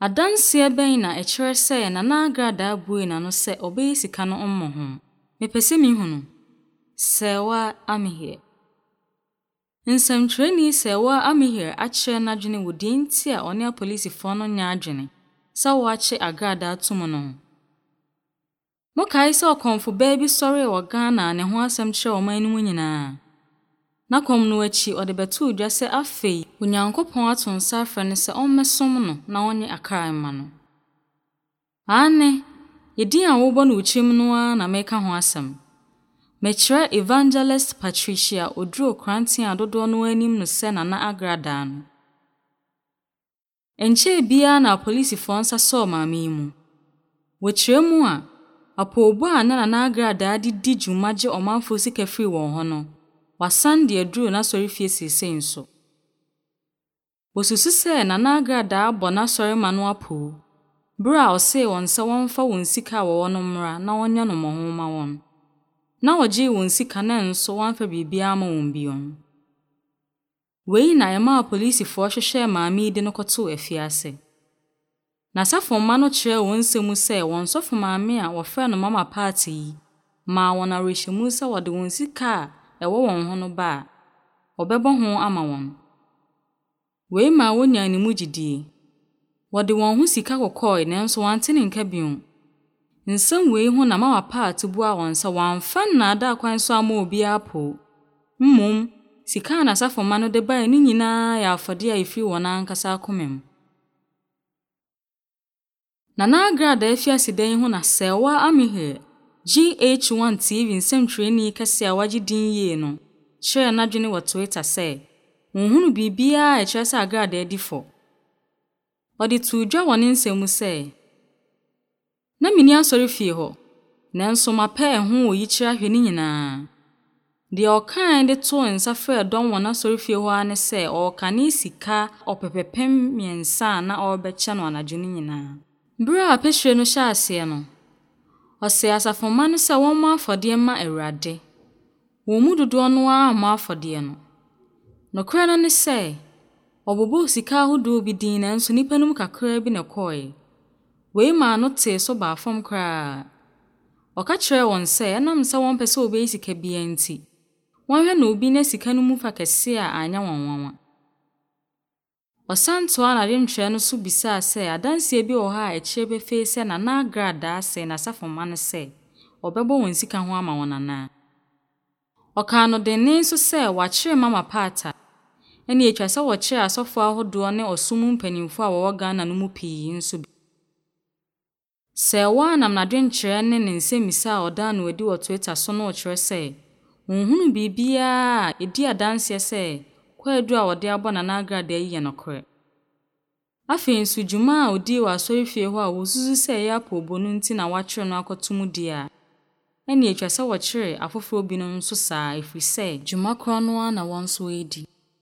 Adanse ben na ekire se na agrada bue na no se obey sika no ommo ho. Mepese mi hunu. Sewa Amihir. Nsamtwereni Sewa Amihir akire n'adwene wodi nti a one apolisifo no nya adwene. Sa wo ache agrada atumo no. Mo kai se okonfo baby sori wo Ghana ne ho asem kire oman no nyina. Na kom no achi ode betu udwa se afei Onyankopɔn atonsa afre ne se ommesom no na onye akran ma no. Ane yedi an wo bo no uchim no na meka ho asem. Mekire Evangelist Patricia Oduro Krantia adodo no anim no se na agrada no. Enche bia na polisifo nsa so maami mu. Wekire mu a apobo a na agrada di dwumaje omanfo sika firi won ho no. Wasan de aduro na sori fie sese nso. Wosusu se na agrada abo na sori manu apo. Bra o se won se wonfa won sika wo no mra na wonya no mohoma won. Na oji won sika na nso wanfa bibia ma won bion. Wei na ema polisifo hwehwe maami de no koto afiase. Na safo ma no kire won semu se won sofo maami a wofra no mama party ma won arehemu se wode won sika ewo won ho no ba obebo ho ama won. Wei ma wonya ni mugidie. Wode won ho sika kokoi nanso wante ne nka bion. Nsam wei ho na mama part bua won sa wanfa na ada kwan so ama obi apo. Mmom sika na safo ma no de ba ni nyina ya afode a ifiri won ankasa akomem. Na agrada afiase den ho na Sewa Amihir GH1 TV nsɛmtwerɛni kɛse a wagye din yie no kyerɛ n'adwene wɔ Twitter sɛ nhunu bibia a kyerɛ sɛ agrada adifo. Ɔde to dwa wɔ ne nsɛm sɛ na mini asɔre fie hɔ nanso mapɛ ho wɔ yi kyerɛ ahwɛ ne nyinaa. De ɔkan de to nsa frɛ dɔm wɔ n'asɔre fie hɔ ane sɛ ɔka ne sika ɔpepepem miɛnsa na ɔbɛkyɛ no anadwene nyinaa. Bra apehwe no hyɛ ase no. Ose asafoma no se won ma afode ma Awurade. Won mu dodo no a ma afode no. Nokra no ne se obobo sika hodo bi din na nso nipa num kakra bi ne koi. Wei ma no te so ba fam kra. Oka kire won se enam se won pese obe sika bi enti. Won hwe na obi na sika no mu fa kese a anya wonwanwa. Osanto na de ntwe no so bisa se adanse bi wo ha ekire be fe se na agrada se na safoma no se obebo won sika ho ama wonana. Oka no de ne so se wachire mama pata ene etwa se wo kire asofo ahodo ne osum mpanimfo a wo Ghana no mu pii nso bi. Sewa nam na de nkyere ne nsemisa a oda na wadi wo Twitter so no kire se nhunu bibia edi adanse se kwadu a wode abɔ na agrada yi no kore. Afei nso dwuma a odi wa asɔre fie hɔ a wosuzu sɛ ya pobo no nti na wachire no akotum di a. Ɛne etwa sɛ wɔkyere afoforo bi no nso saa efiri sɛ dwuma koro no na wɔn so edi.